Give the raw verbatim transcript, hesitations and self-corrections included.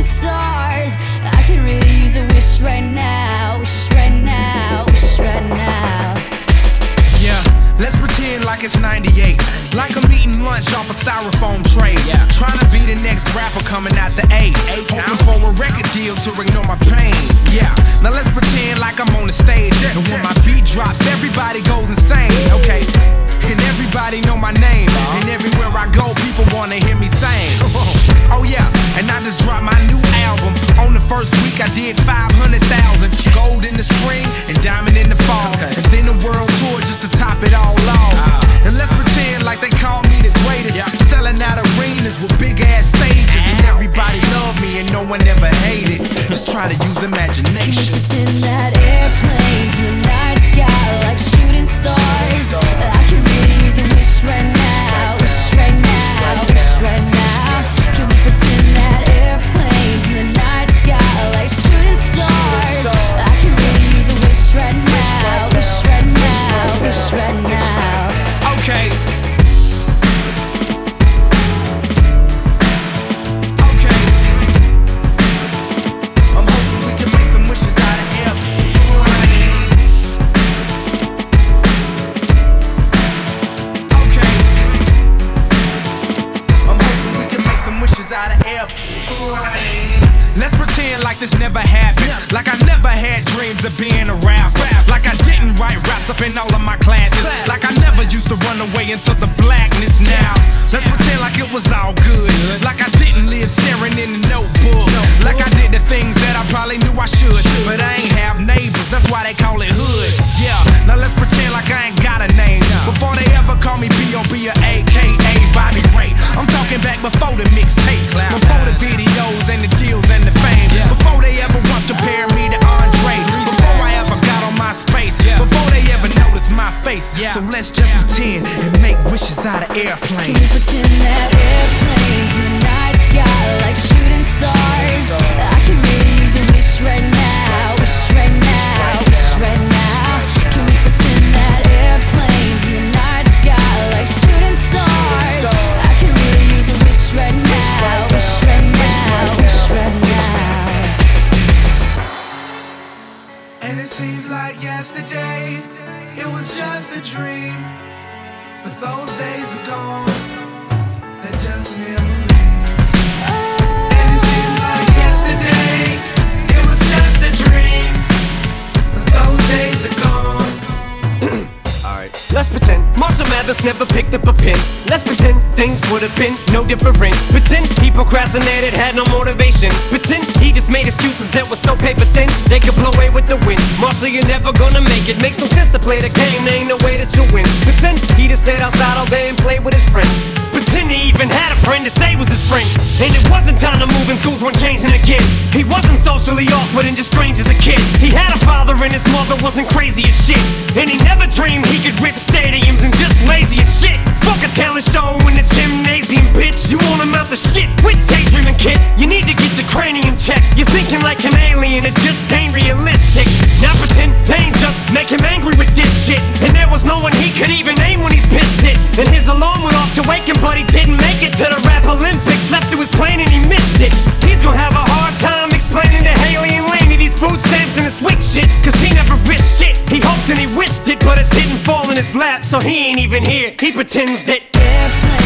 stars. I could really use a wish right now. Wish right now, wish right now. Yeah, let's pretend like it's ninety-eight. Like I'm eating lunch off a styrofoam tray. Yeah. Trying to be the next rapper coming out the A. Hoping for a record deal to ignore my pain. Yeah, now let's pretend like I'm on the stage. And when my beat drops, everybody goes insane. Okay, and everybody know my name. And everywhere I go, people wanna hear me sing. Oh yeah, and I just dropped my new album. On the first week I did five hundred thousand. Gold in the spring and diamond in the fall. And then the world tour just to top it all off. And let's pretend like they call me the greatest. Selling out arenas with big ass stages. And everybody love me and no one ever hated. Just try to use imagination. Pretend that airplanes in the night sky like shooting stars. I could really use a wish right now. Wish right now, wish right now. Can we pretend that airplanes in the night sky like shooting stars? I could really use a wish right now. Wish right now, wish right now. Okay. Let's pretend like this never happened. Like I never had dreams of being a rapper. Like I didn't write raps up in all of my classes. Like I never used to run away into the blackness now. Let's pretend like it was all good. Like I didn't live staring in the notebook. Like I did the things that I probably knew I should. But I ain't have neighbors, that's why they call it hood. Yeah, now let's pretend like I ain't got a name. Before they ever call me B O B or A K A Bobby Ray. I'm talking back before the mixtapes, before the videos and the deals and the fame. Before they ever once compared me to Andre. Before I ever got on my space. Before they ever noticed my face. So let's just pretend and make wishes out of airplanes. Can we pretend that airplanes in the night sky like shooting stars? I can really use a wish right now. Wish right now, wish right now. Can we pretend that airplanes in the night sky like shooting stars? I can really use a wish right now. Wish right now, wish right now. And it seems like yesterday, it was just a dream. But those days are gone, they're just memories. And it seems like yesterday, it was just a dream. But those days are gone. Alright, let's pretend Marshall Mathers never picked up a pen. Let's pretend things would have been no different. Pretend he procrastinated, had no motivation. Pretend he just made excuses that were so paper thin they could blow away with the wind. Marshall, you're never gonna make it. Makes no sense to play the game, there ain't no way that you'll win. Pretend he just stayed outside all day and played with his friends. Pretend he even had a friend to say was his friend. And it wasn't time to move and schools weren't changing again. He wasn't socially awkward and just strange as a kid. He had a father and his mother wasn't crazy as shit. And he never dreamed he could rip stadiums and just lazy as shit. Fuck a talent show in the gymnasium, bitch. You want him out the shit with daydreaming, kid. You need to get your cranium checked. You're thinking like an alien, it just ain't realistic. Now pretend they ain't just make him angry with this shit. And there was no one he could even name when he's pissed it. And his alarm went off to wake him, but he didn't make it to the rap Olympics. Slept through his plane and he missed it. He's gonna have a hard time explaining to Haley and Laney these food stamps and this wick shit. Cause he never risked shit. He hoped and he wished it, but it didn't fall in his lap. So he ain't even here, he pretends that airplane